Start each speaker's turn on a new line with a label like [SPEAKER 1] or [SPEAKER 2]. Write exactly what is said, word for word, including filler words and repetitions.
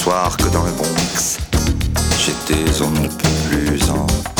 [SPEAKER 1] soir que dans le Bronx, j'étais on ne peut plus en